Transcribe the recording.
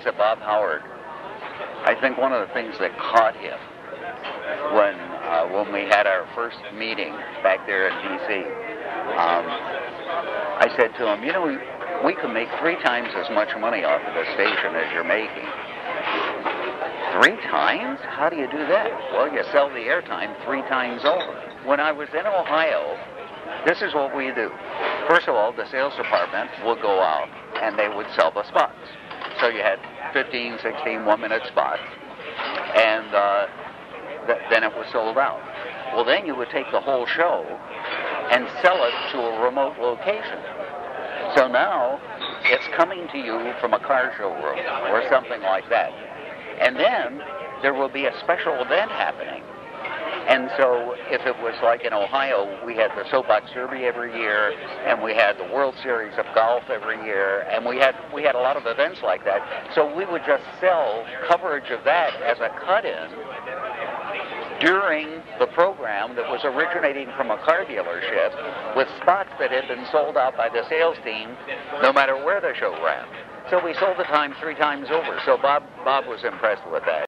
things that Bob Howard, I think one of the things that caught him when we had our first meeting back there in D.C., I said to him, you know, we could make 3 times as much money off of the station as you're making. 3 times? How do you do that? Well, you sell the airtime 3 times over. When I was in Ohio, this is what we do. First of all, the sales department would go out and they would sell the spots. So you had 15, 16 one-minute spots, and then it was sold out. Well, then you would take the whole show and sell it to a remote location. So now it's coming to you from a car showroom or something like that. And then there will be a special event happening. And so if it was like in Ohio, we had the Soapbox Derby every year, and we had the World Series of Golf every year, and we had a lot of events like that. So we would just sell coverage of that as a cut-in during the program that was originating from a car dealership with spots that had been sold out by the sales team no matter where the show ran. So we sold the time 3 times over. So Bob was impressed with that.